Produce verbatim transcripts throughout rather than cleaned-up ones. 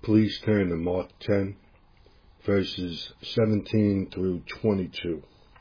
Please turn to Mark ten, verses seventeen through twenty-two.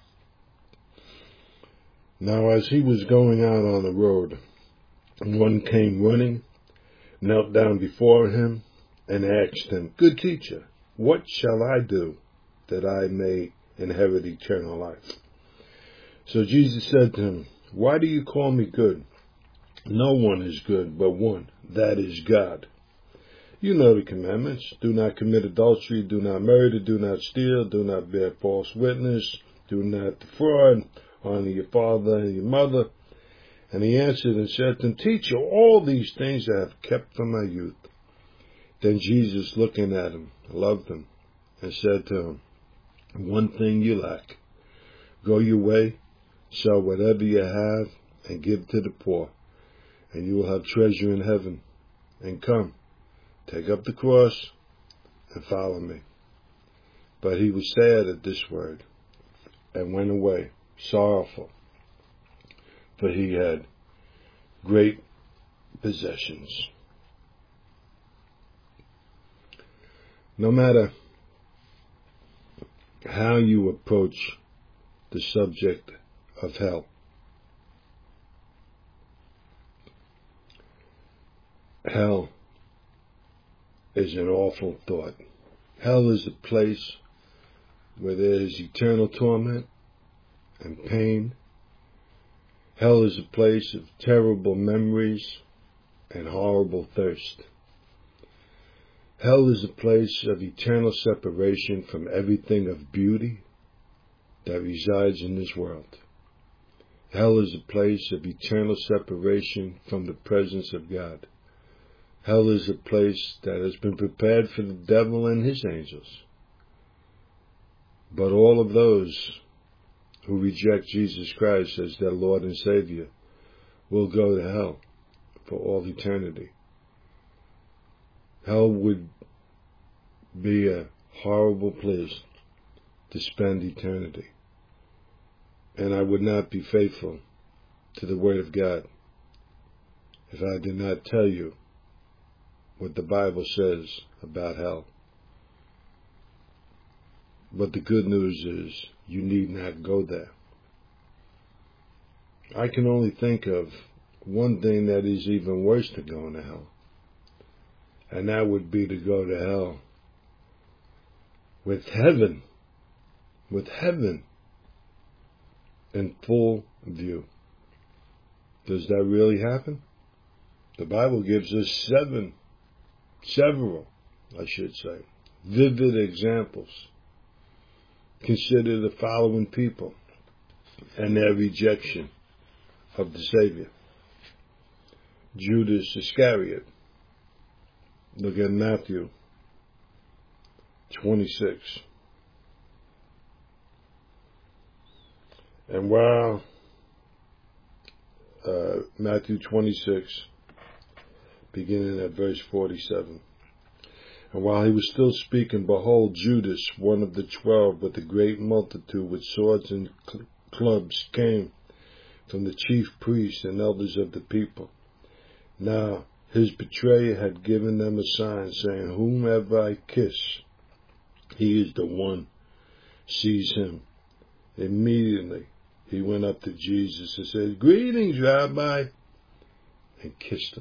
Now as he was going out on the road, one came running, knelt down before him, and asked him, "Good teacher, what shall I do that I may inherit eternal life?" So Jesus said to him, "Why do you call me good? No one is good but one, that is God. You know the commandments. Do not commit adultery, do not murder, do not steal, do not bear false witness, do not defraud, honor your father and your mother." And he answered and said to him, "Teacher, all these things I have kept from my youth." Then Jesus, looking at him, loved him, and said to him, "One thing you lack. Go your way, sell whatever you have, and give to the poor, and you will have treasure in heaven. And come, take up the cross, and follow me." But he was sad at this word, and went away, sorrowful, for he had great possessions. No matter how you approach the subject of hell, hell is an awful thought. Hell is a place where there is eternal torment and pain. Hell is a place of terrible memories and horrible thirst. Hell is a place of eternal separation from everything of beauty that resides in this world. Hell is a place of eternal separation from the presence of God. Hell is a place that has been prepared for the devil and his angels. But all of those who reject Jesus Christ as their Lord and Savior will go to hell for all eternity. Hell would be a horrible place to spend eternity. And I would not be faithful to the Word of God if I did not tell you what the Bible says about hell. But the good news is you need not go there. I can only think of one thing that is even worse than going to hell. And that would be to go to hell with heaven, with heaven in full view. Does that really happen? The Bible gives us seven, several, I should say, vivid examples. Consider the following people and their rejection of the Savior. Judas Iscariot. Look at Matthew twenty-six. And while uh, Matthew twenty-six, beginning at verse forty-seven. And while he was still speaking, behold, Judas, one of the twelve, with a great multitude with swords and cl- clubs, came from the chief priests and elders of the people. Now his betrayer had given them a sign, saying, "Whomever I kiss, he is the one. Seize him." Immediately he went up to Jesus and said, "Greetings, Rabbi," and kissed him.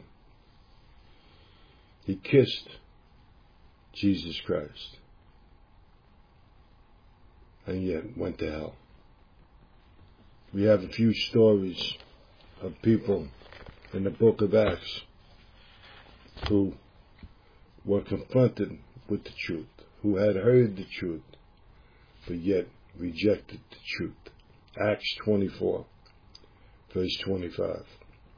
He kissed Jesus Christ, and yet went to hell. We have a few stories of people in the book of Acts who were confronted with the truth, who had heard the truth, but yet rejected the truth. Acts twenty-four, verse twenty-five.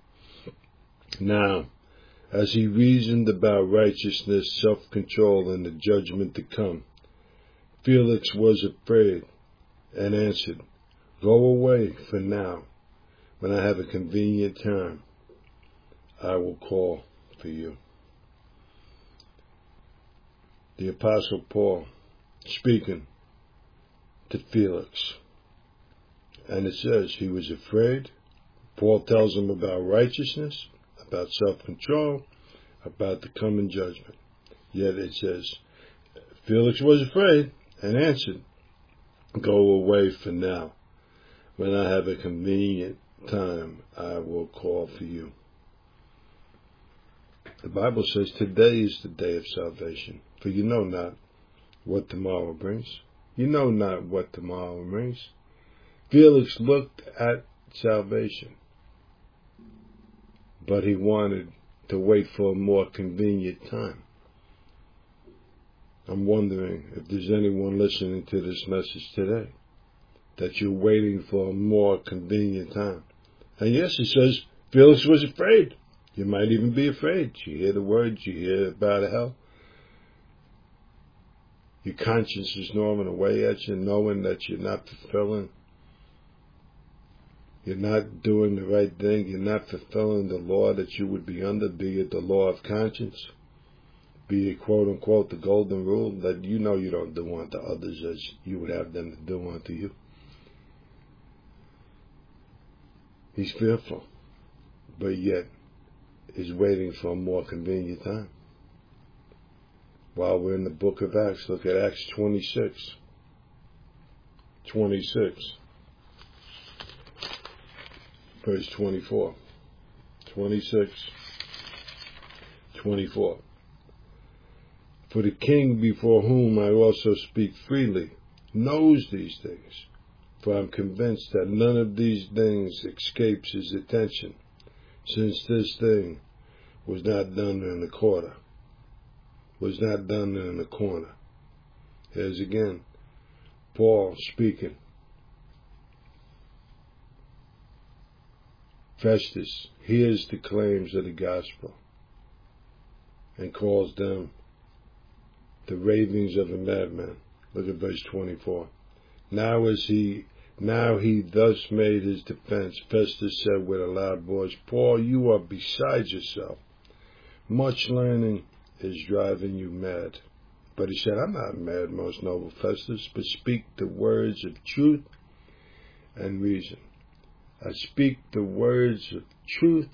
Now, as he reasoned about righteousness, self-control, and the judgment to come, Felix was afraid and answered, "Go away for now. When I have a convenient time, I will call for you." The Apostle Paul speaking to Felix. And it says he was afraid. Paul tells him about righteousness, about self-control, about the coming judgment. Yet it says, Felix was afraid and answered, go away for now. When I have a convenient time, I will call for you. The Bible says today is the day of salvation, for you know not what tomorrow brings. You know not what tomorrow brings. Felix looked at salvation, but he wanted to wait for a more convenient time. I'm wondering if there's anyone listening to this message today that you're waiting for a more convenient time. And yes, it says Felix was afraid. You might even be afraid. You hear the words, you hear about hell. Your conscience is gnawing away at you, knowing that you're not fulfilling. You're not doing the right thing. You're not fulfilling the law that you would be under, be it the law of conscience, be it, quote unquote, the golden rule, that you know you don't do unto others as you would have them to do unto you. He's fearful, but yet is waiting for a more convenient time. While we're in the book of Acts, look at Acts twenty-six. twenty-six. Verse twenty-four. twenty-six. twenty-four. For the king before whom I also speak freely knows these things, for I'm convinced that none of these things escapes his attention, since this thing was not done in the quarter, was not done in the corner. Here's again, Paul speaking. Festus hears the claims of the gospel and calls them the ravings of a madman. Look at verse twenty-four. Now as he now he thus made his defense, Festus said with a loud voice, Paul, you are beside yourself. Much learning is driving you mad. But he said, I'm not mad, most noble Festus, but speak the words of truth and reason. I speak the words of truth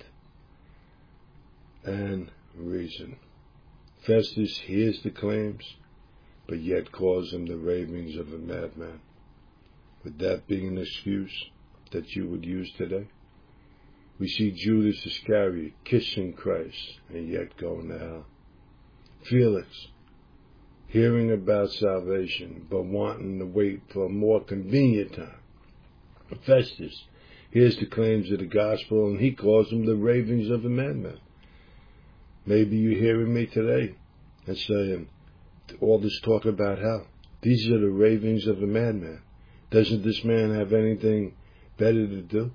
and reason. Festus hears the claims, but yet calls them the ravings of a madman. Would that be an excuse that you would use today? We see Judas Iscariot kissing Christ and yet going to hell. Felix, hearing about salvation, but wanting to wait for a more convenient time. Festus hears the claims of the gospel, and he calls them the ravings of a madman. Maybe you're hearing me today and saying, all this talk about hell, these are the ravings of a madman. Doesn't this man have anything better to do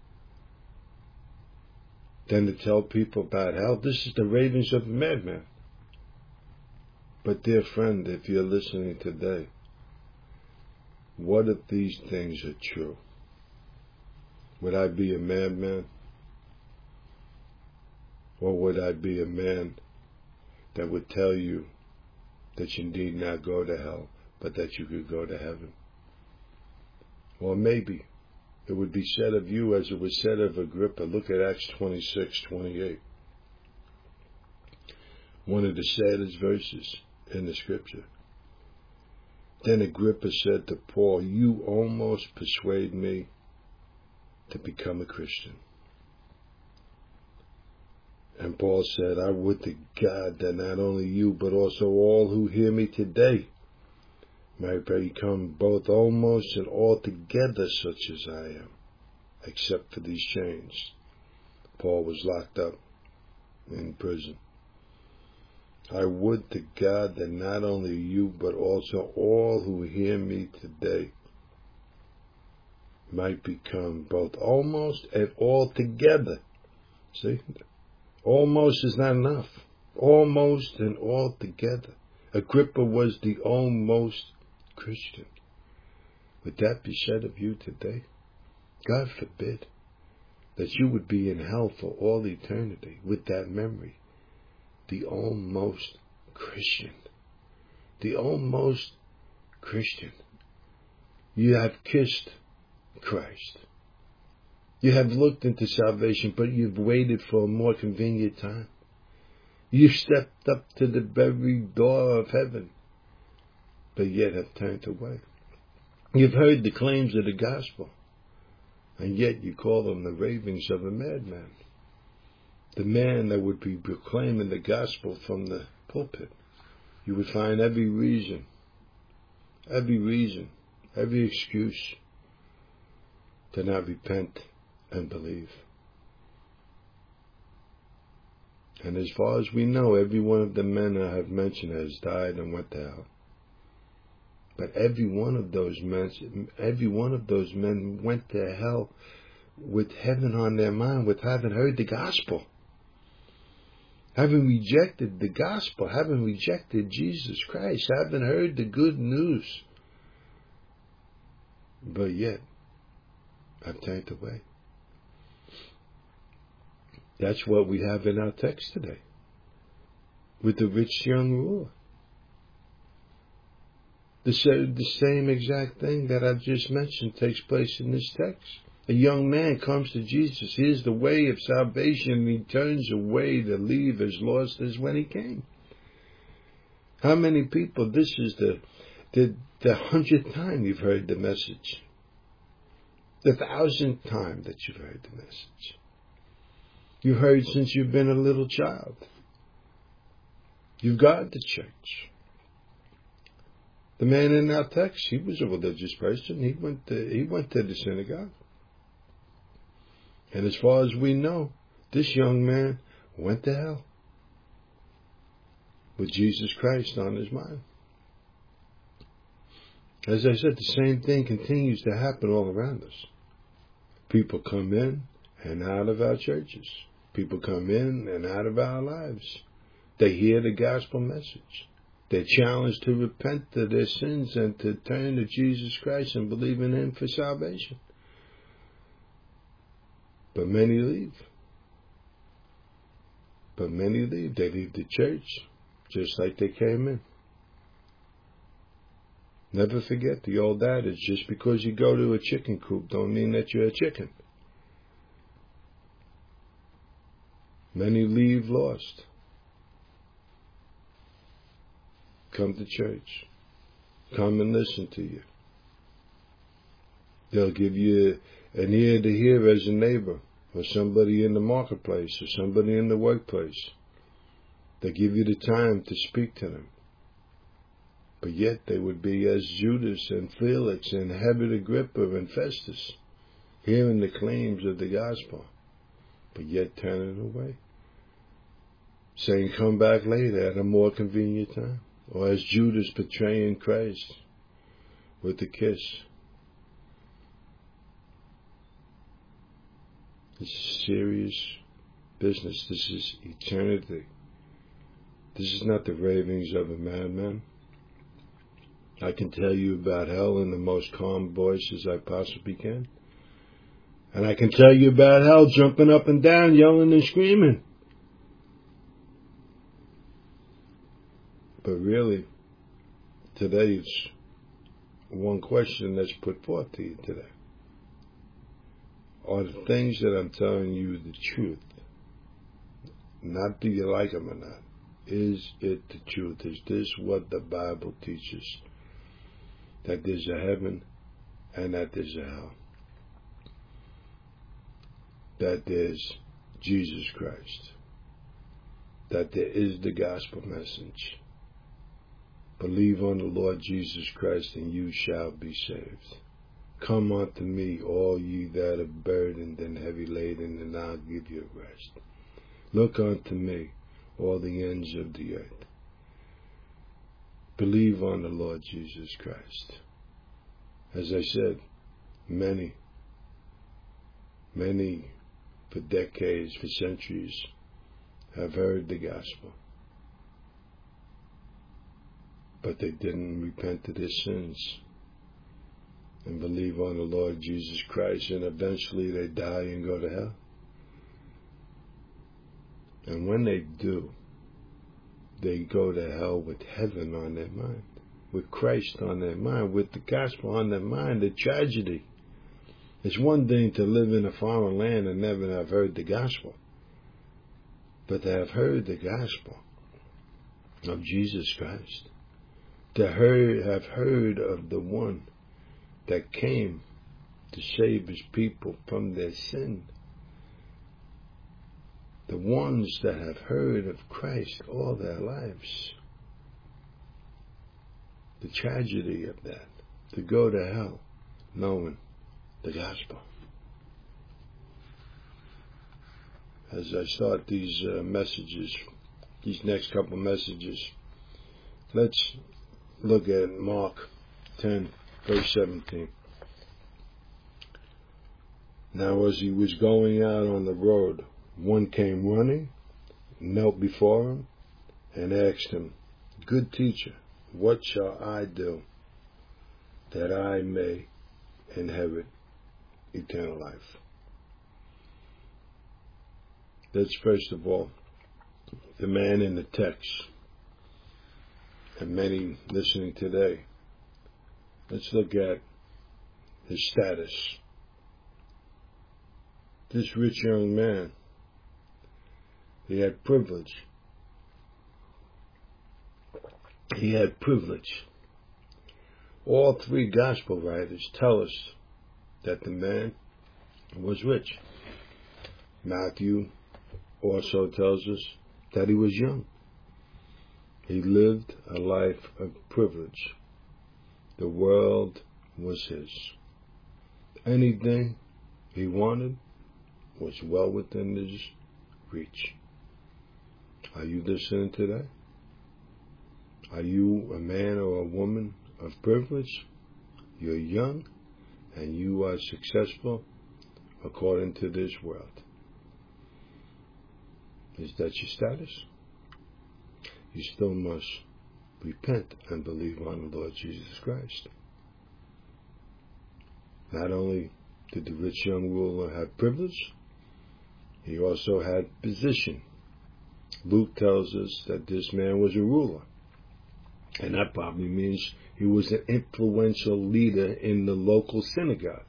than to tell people about hell? This is the ravings of a madman. But dear friend, if you're listening today, what if these things are true? Would I be a madman? Or would I be a man that would tell you that you need not go to hell, but that you could go to heaven? Or maybe it would be said of you as it was said of Agrippa. Look at Acts twenty-six, twenty-eight. One of the saddest verses in the scripture. Then Agrippa said to Paul, you almost persuade me to become a Christian. And Paul said, I would to God that not only you, but also all who hear me today might become both almost and altogether such as I am, except for these chains. Paul was locked up in prison. I would to God that not only you, but also all who hear me today might become both almost and altogether. See? Almost is not enough. Almost and altogether. Agrippa was the almost Christian. Would that be said of you today? God forbid that you would be in hell for all eternity with that memory. The almost Christian. The almost Christian. You have kissed Christ. You have looked into salvation, but you've waited for a more convenient time. You've stepped up to the very door of heaven, but yet have turned away. You've heard the claims of the gospel, and yet you call them the ravings of a madman. The man that would be proclaiming the gospel from the pulpit. You would find every reason, every reason, every excuse to not repent and believe. And as far as we know, every one of the men I have mentioned has died and went to hell. But every one of those men, every one of those men went to hell with heaven on their mind, with having heard the gospel, having rejected the gospel, having rejected Jesus Christ, having heard the good news, but yet have turned away. That's what we have in our text today with the rich young ruler. The same exact thing that I've just mentioned takes place in this text. A young man comes to Jesus. Here's the way of salvation, and he turns away to leave as lost as when he came. How many people, this is the, the, the hundredth time you've heard the message. The thousandth time that you've heard the message. You've heard since you've been a little child. You've gone to church. The man in our text, he was a religious person. He went to, he went to the synagogue. And as far as we know, this young man went to hell with Jesus Christ on his mind. As I said, the same thing continues to happen all around us. People come in and out of our churches. People come in and out of our lives. They hear the gospel message. They're challenged to repent of their sins and to turn to Jesus Christ and believe in Him for salvation. But many leave. But many leave. They leave the church just like they came in. Never forget the old adage, just because you go to a chicken coop don't mean that you're a chicken. Many leave lost. Come to church. Come and listen to you. They'll give you an ear to hear as a neighbor, or somebody in the marketplace, or somebody in the workplace. They give you the time to speak to them. But yet they would be as Judas and Felix and Herod Agrippa and Festus, hearing the claims of the gospel, but yet turning away, saying, come back later at a more convenient time. Or as Judas betraying Christ with a kiss. This is serious business. This is eternity. This is not the ravings of a madman. I can tell you about hell in the most calm voice as I possibly can. And I can tell you about hell jumping up and down, yelling and screaming. But really, today it's one question that's put forth to you today. Are the things that I'm telling you the truth? Not do you like them or not. Is it the truth? Is this what the Bible teaches? That there's a heaven and that there's a hell. That there's Jesus Christ. That there is the gospel message. Believe on the Lord Jesus Christ and you shall be saved. Come unto me, all ye that are burdened and heavy laden, and I'll give you rest. Look unto me, all the ends of the earth. Believe on the Lord Jesus Christ. As I said, many, many for decades, for centuries, have heard the gospel. But they didn't repent of their sins and believe on the Lord Jesus Christ, and eventually they die and go to hell. And when they do, they go to hell with heaven on their mind, with Christ on their mind, with the gospel on their mind, the tragedy. It's one thing to live in a foreign land and never have heard the gospel. but to have heard the gospel of Jesus Christ, to heard, have heard of the one that came to save his people from their sin, the ones that have heard of Christ all their lives, the tragedy of that, to go to hell knowing the gospel. As I start these uh, messages, these next couple messages, let's look at Mark ten, verse seventeen. Now as he was going out on the road, one came running, knelt before him, and asked him, "Good teacher, what shall I do that I may inherit eternal life?" Let's first of all, the man in the text, and many listening today, let's look at his status. This rich young man, he had privilege. He had privilege. All three gospel writers tell us that the man was rich. Matthew also tells us that he was young. He lived a life of privilege. The world was his. Anything he wanted was well within his reach. Are you listening today? Are you a man or a woman of privilege? You're young and you are successful according to this world. Is that your status? You still must repent and believe on the Lord Jesus Christ. Not only did the rich young ruler have privilege, he also had position. Luke tells us that this man was a ruler. And that probably means he was an influential leader in the local synagogue.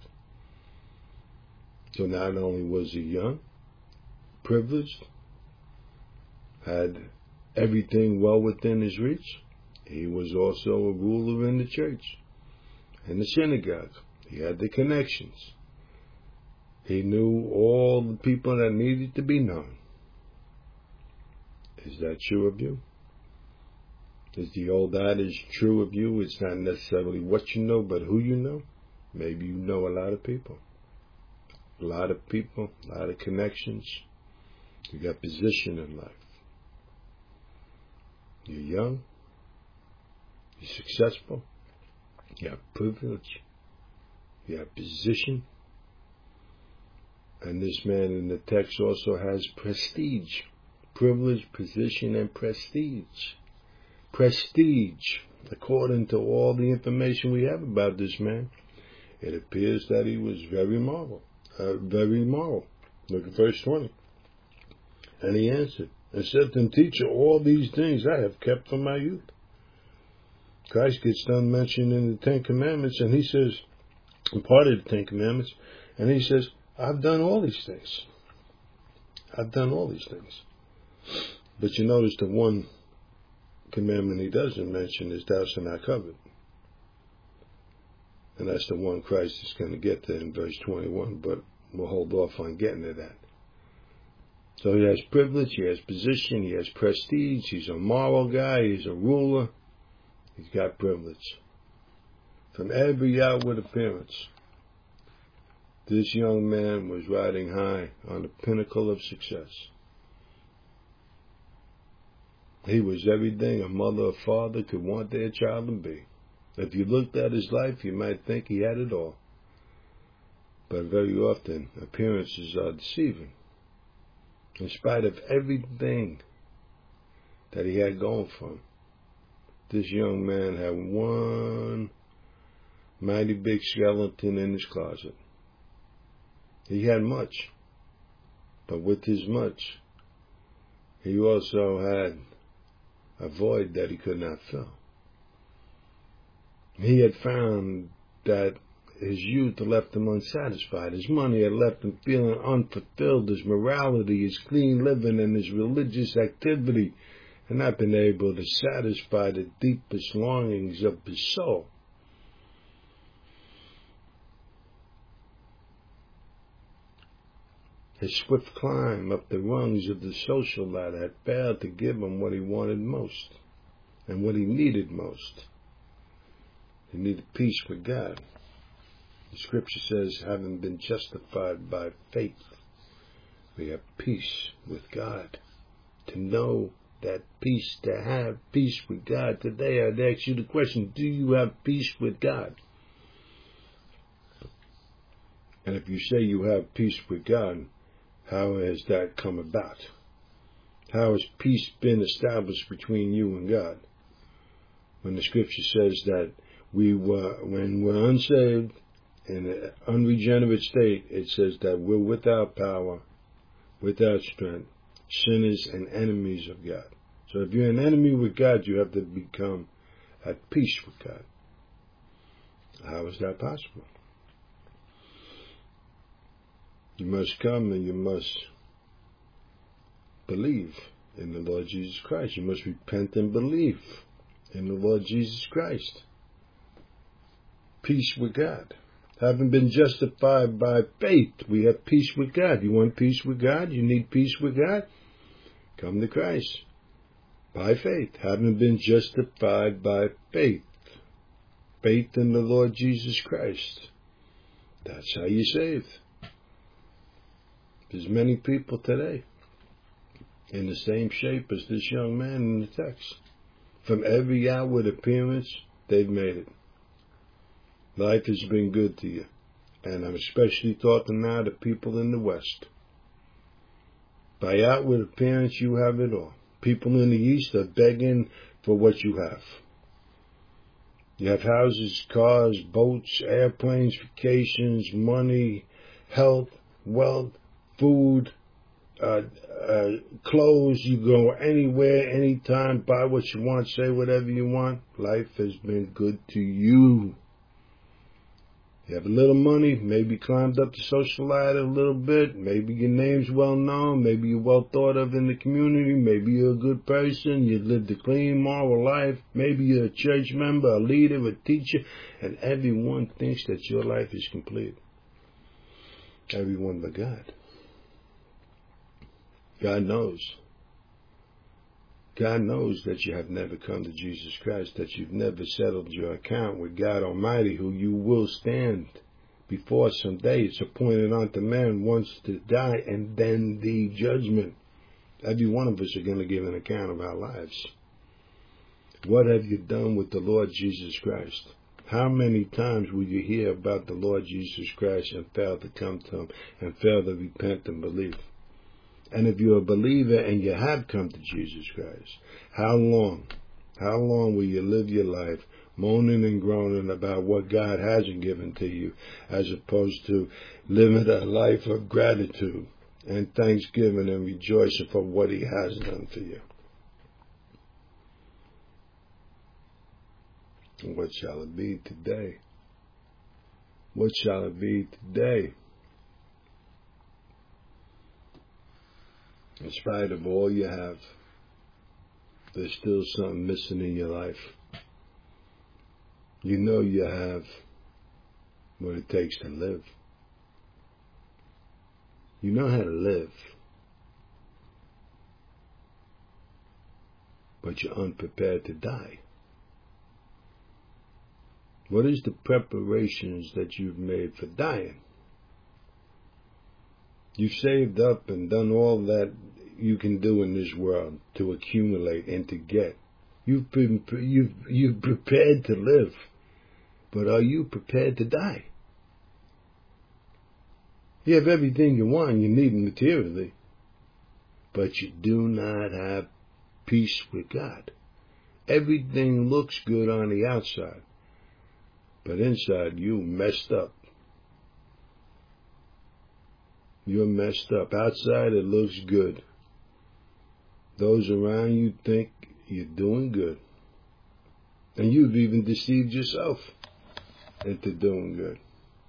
So not only was he young, privileged, had everything well within his reach, he was also a ruler in the church, in the synagogue. He had the connections. He knew all the people that needed to be known. Is that true of you? Is the old adage true of you? It's not necessarily what you know, but who you know. Maybe you know a lot of people. A lot of people, a lot of connections. You got position in life. You're young. You're successful. You have privilege. You have position. And this man in the text also has prestige. Privilege, position, and prestige. Prestige. According to all the information we have about this man, it appears that he was very moral. Uh, very moral. Look at verse twenty. And he answered and said to him, "Teacher, all these things I have kept from my youth." Christ gets done mentioning the Ten Commandments, and he says, part of the Ten Commandments, and he says, I've done all these things. I've done all these things. But you notice the one commandment he doesn't mention is thou shalt not covet. And that's the one Christ is going to get to in verse twenty-one, but we'll hold off on getting to that. So he has privilege, he has position, he has prestige, he's a moral guy, he's a ruler, he's got privilege. From every outward appearance, this young man was riding high on the pinnacle of success. He was everything a mother or father could want their child to be. If you looked at his life, you might think he had it all. But very often, appearances are deceiving. In spite of everything that he had going for him, this young man had one mighty big skeleton in his closet. He had much, but with his much, he also had a void that he could not fill. He had found that his youth had left him unsatisfied. His money had left him feeling unfulfilled. His morality, his clean living, and his religious activity had not been able to satisfy the deepest longings of his soul. His swift climb up the rungs of the social ladder had failed to give him what he wanted most and what he needed most. He needed peace with God. The scripture says, having been justified by faith, we have peace with God. To know that peace, to have peace with God. Today I'd ask you the question, do you have peace with God? And if you say you have peace with God, how has that come about? How has peace been established between you and God? When the scripture says that we were, when we're unsaved, in an unregenerate state, it says that we're without power, without strength, sinners and enemies of God. So if you're an enemy with God, you have to become at peace with God. How is that possible? You must come and you must believe in the Lord Jesus Christ. You must repent and believe in the Lord Jesus Christ. Peace with God. Having been justified by faith, we have peace with God. You want peace with God? You need peace with God? Come to Christ. By faith. Having been justified by faith. Faith in the Lord Jesus Christ. That's how you're saved. There's many people today in the same shape as this young man in the text. From every outward appearance, they've made it. Life has been good to you. And I'm especially talking now to people in the West. By outward appearance, you have it all. People in the East are begging for what you have. You have houses, cars, boats, airplanes, vacations, money, health, wealth, food, uh, uh, clothes. You go anywhere, anytime, buy what you want, say whatever you want. Life has been good to you. You have a little money, maybe climbed up the social ladder a little bit, maybe your name's well known, maybe you're well thought of in the community, maybe you're a good person, you lived a clean, moral life, maybe you're a church member, a leader, a teacher, and everyone thinks that your life is complete. Everyone but God. God knows. God knows that you have never come to Jesus Christ, that you've never settled your account with God Almighty, who you will stand before someday. It's appointed unto man once to die and then the judgment. Every one of us are going to give an account of our lives. What have you done with the Lord Jesus Christ? How many times will you hear about the Lord Jesus Christ and fail to come to Him and fail to repent and believe? And if you're a believer and you have come to Jesus Christ, how long, how long will you live your life moaning and groaning about what God hasn't given to you, as opposed to living a life of gratitude and thanksgiving and rejoicing for what He has done for you? And what shall it be today? What shall it be today? In spite of all you have, there's still something missing in your life. You know you have what it takes to live. You know how to live. But you're unprepared to die. What is the preparations that you've made for dying? You've saved up and done all that you can do in this world to accumulate and to get. You've been, you've, you've prepared to live, but are you prepared to die? You have everything you want, you need materially, but you do not have peace with God. Everything looks good on the outside, but inside you messed up. You're messed up. Outside it looks good. Those around you think you're doing good. And you've even deceived yourself into doing good.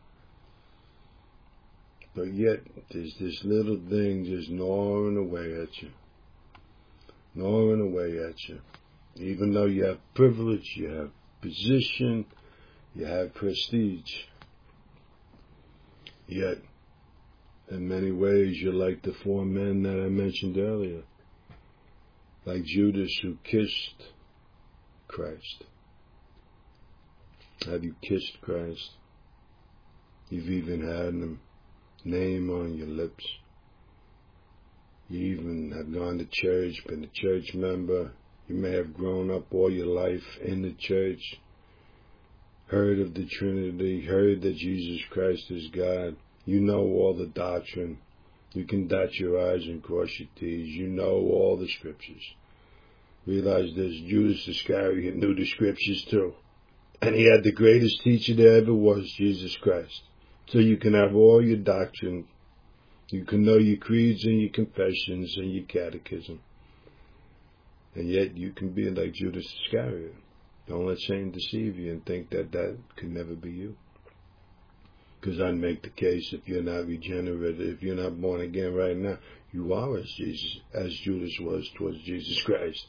But yet, there's this little thing just gnawing away at you. Gnawing away at you. Even though you have privilege, you have position, you have prestige. Yet, in many ways, you're like the four men that I mentioned earlier. Like Judas, who kissed Christ. Have you kissed Christ? You've even had him name on your lips. You even have gone to church, been a church member. You may have grown up all your life in the church, heard of the Trinity, heard that Jesus Christ is God. You know all the doctrine. You can dot your I's and cross your T's. You know all the scriptures. Realize this, Judas Iscariot knew the scriptures too. And he had the greatest teacher there ever was, Jesus Christ. So you can have all your doctrine. You can know your creeds and your confessions and your catechism. And yet you can be like Judas Iscariot. Don't let Satan deceive you and think that that could never be you. Because I'd make the case, if you're not regenerate, if you're not born again right now, you are as Jesus, as Judas was towards Jesus Christ.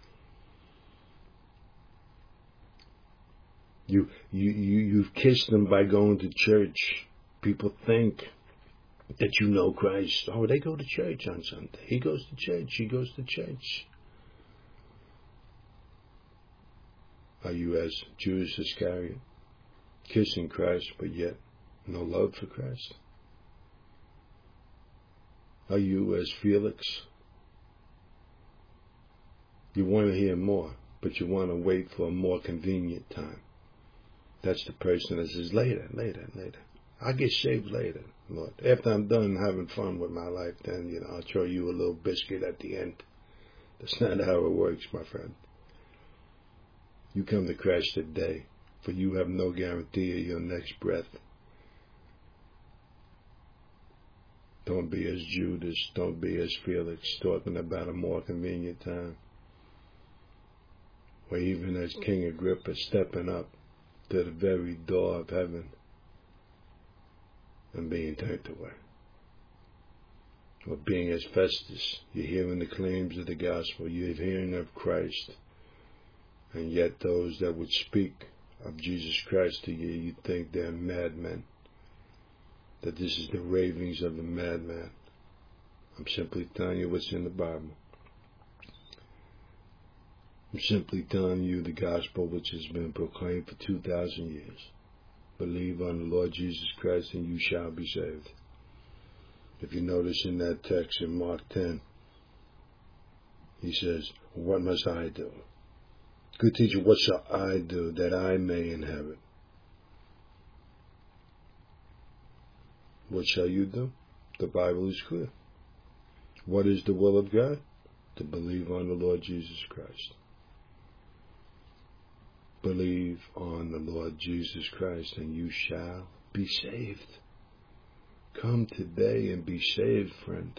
You, you, you, you've kissed him by going to church. People think that you know Christ. Oh, they go to church on Sunday. He goes to church. She goes to church. Are you as Judas Iscariot, kissing Christ, but yet no love for Christ? Are you as Felix? You want to hear more, but you want to wait for a more convenient time. That's the person that says, later, later, later. I'll get shaved later, Lord. After I'm done having fun with my life, then, you know, I'll throw you a little biscuit at the end. That's not how it works, my friend. You come to Christ today, for you have no guarantee of your next breath. Don't be as Judas. Don't be as Felix, talking about a more convenient time. Or even as King Agrippa, stepping up to the very door of heaven and being turned away. Or being as Festus, you're hearing the claims of the gospel, you're hearing of Christ, and yet those that would speak of Jesus Christ to you, you think they're madmen, that this is the ravings of a madman. I'm simply telling you what's in the Bible. I'm simply telling you the gospel which has been proclaimed for two thousand years. Believe on the Lord Jesus Christ and you shall be saved. If you notice in that text in Mark ten, he says, what must I do? Good teacher, what shall I do that I may inherit? What shall you do? The Bible is clear. What is the will of God? To believe on the Lord Jesus Christ. Believe on the Lord Jesus Christ and you shall be saved. Come today and be saved, friend.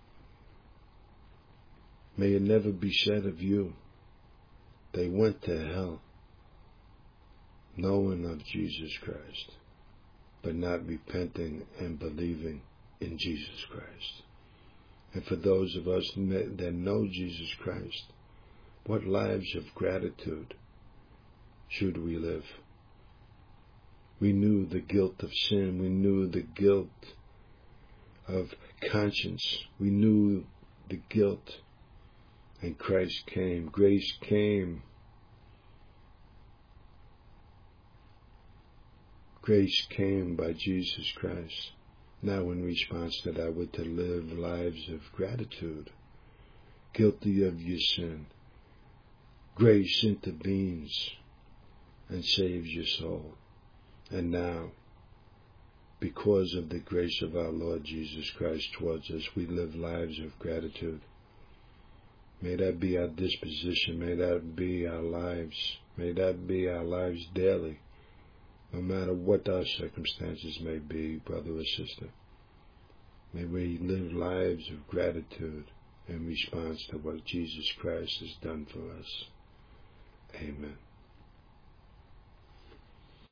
May it never be said of you, they went to hell knowing of Jesus Christ, but not repenting and believing in Jesus Christ. And for those of us that know Jesus Christ, what lives of gratitude should we live? We knew the guilt of sin. We knew the guilt of conscience. We knew the guilt. And Christ came. Grace came. Grace came by Jesus Christ. Now in response to that, we're to live lives of gratitude. Guilty of your sin. Grace intervenes and saves your soul. And now, because of the grace of our Lord Jesus Christ towards us, we live lives of gratitude. May that be our disposition. May that be our lives. May that be our lives daily, no matter what our circumstances may be, brother or sister. May we live lives of gratitude in response to what Jesus Christ has done for us. Amen.